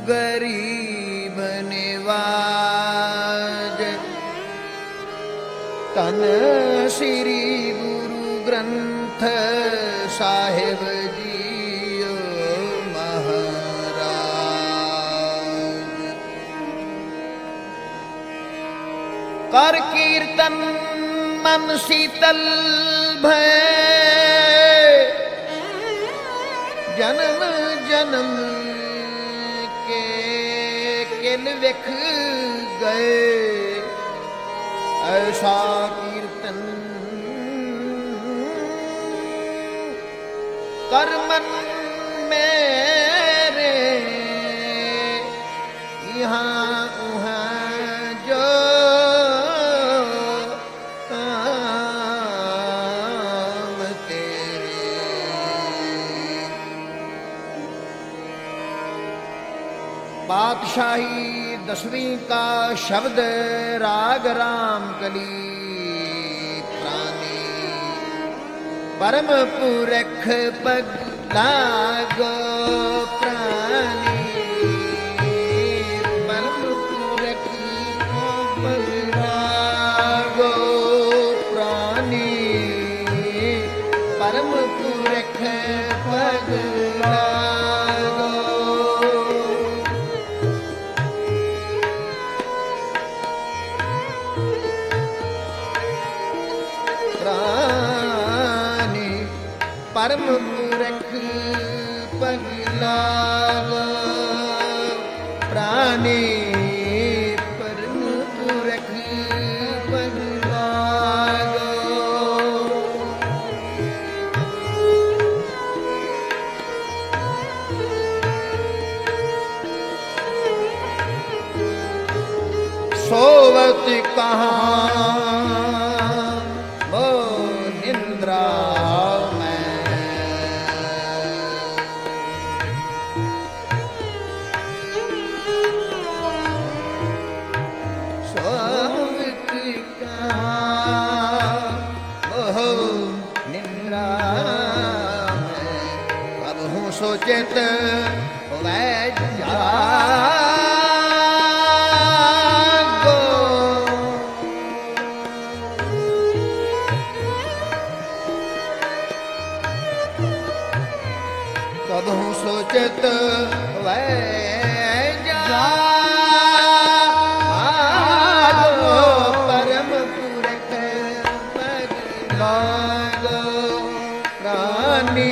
गरीब निवाज। धन श्री गुरु ग्रंथ साहिब जीओ महाराज। कर कीर्तन मन शीतल भय, जन्म जन्म के किल विख गए। ऐसा कीर्तन कर मन मेरे, यहाँ उहाँ जो काम तेरे। पातशाही दसवीं का शब्द राग राम कली प्राणी। परम पुरख पग लागो प्राणी। परम पुरख पग लागो प्राणी। परम पुरख पग लागो। प्राणी परम पुरख पग लागो। प्राणी परम पुरख पग लागो। सोवत कहाँ निद्रा में। सोवत कहाँ निद्रा में। अब हूँ सोचत वै जागो। कबहू सोचत वै जागो। परम पुरख पग लागो। प्राणी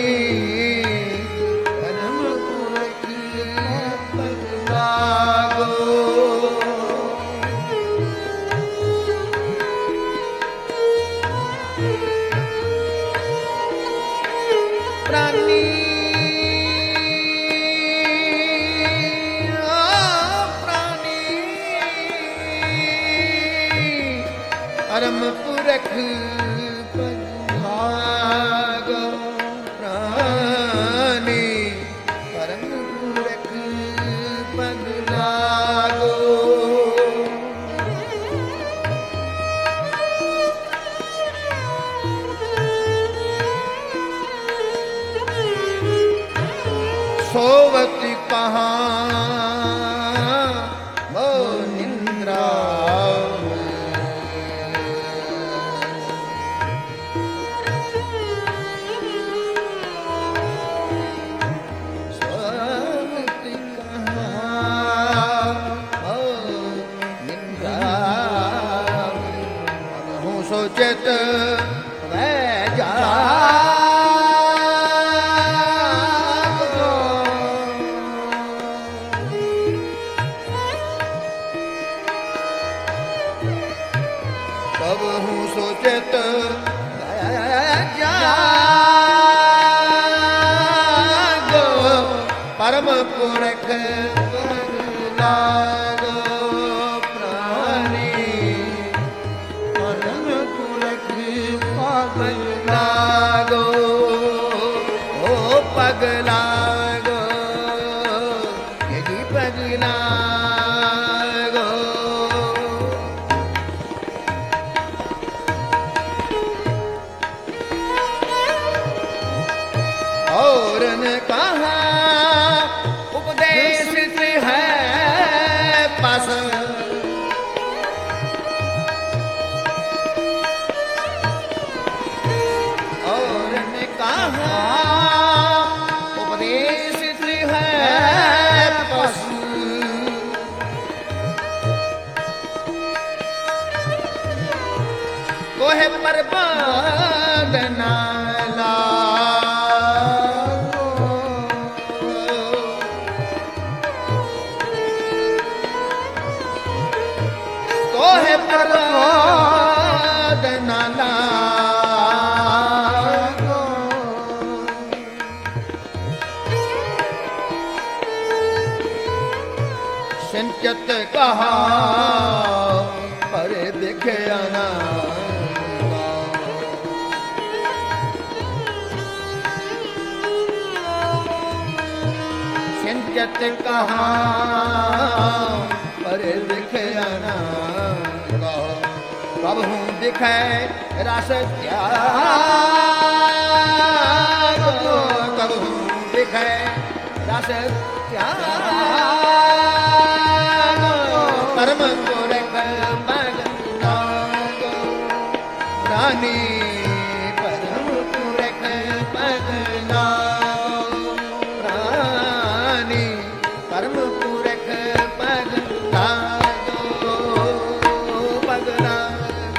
परम पुरख पग लागो। प्राणी परम पुरख पग लागो। प्राणी परम पुरख पग लागो। सोवत कहाँ वो निद्रा सोचत वै जागो। तब हूँ सोचत वै जागो। परम पुरख पग लागो। प्राणी परम पुरख पग लागो। ओ पग लागो। यदि पग लागो। और न कहा उपदेश है कहा उपदेश है पशु तो है बर्बाद नाला तो है बर्बाद नाला संचत कहा पर देखे आना संचत कहा पर देखे आना कब हूँ दिखे रस त्याग कब हूँ दिखे रस त्याग परम गोरख भगनाग रानी परम गोरख भगनाग रानी परम गोरख भगनाग भगनाग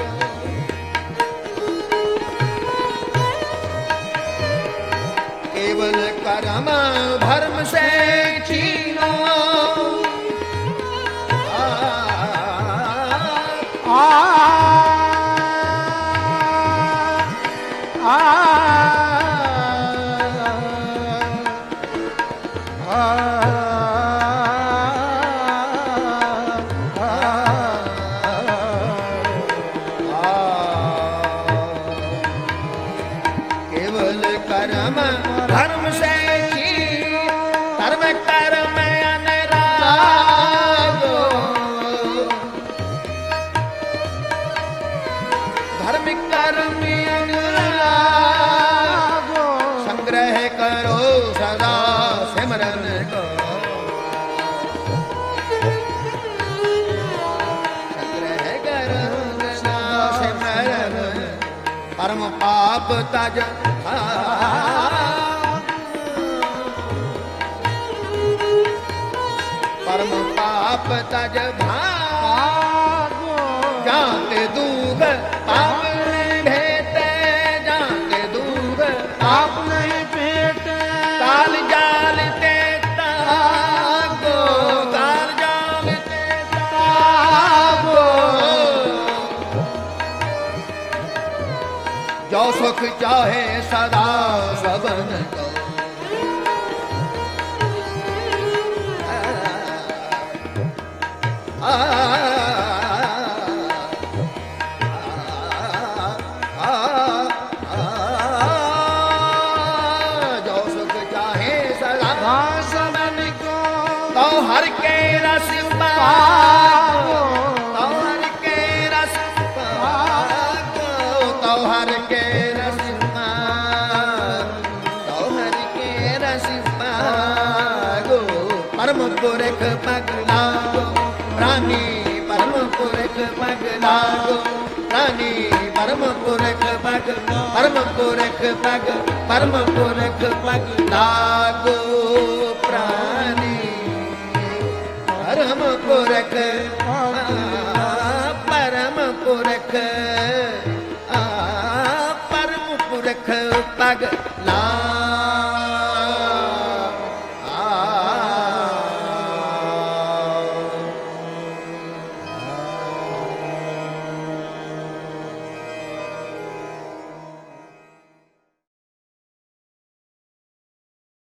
केवल कर्म धर्म से छीनो केवल कर्म धर्म से धर्म कर्म अनुरागो धर्म कर्म अनुरागो संग्रह करो सदा सिमरन को संग्रह करो सदा सिमरन परम पाप तज परम पाप तज भागो जाते दूध पाप नहीं भेटे जाते दूध पाप नहीं भेटे काल जाल ते तागो काल जाल ते तागो जो सुख चाहे सदा सबन को जो सुख चाहे सदा सबन को तो हर के रस पाओ तो हर के रस पाओ तो हर के रस तो हर के रस पाओ परम पुरख पगलागो रानी परम पुरख पगलागो रानी परम पुरख पग परम पुरख पग परम पुरख पगलागो प्राणी परम पुरख परम पुरख परम पुरख पग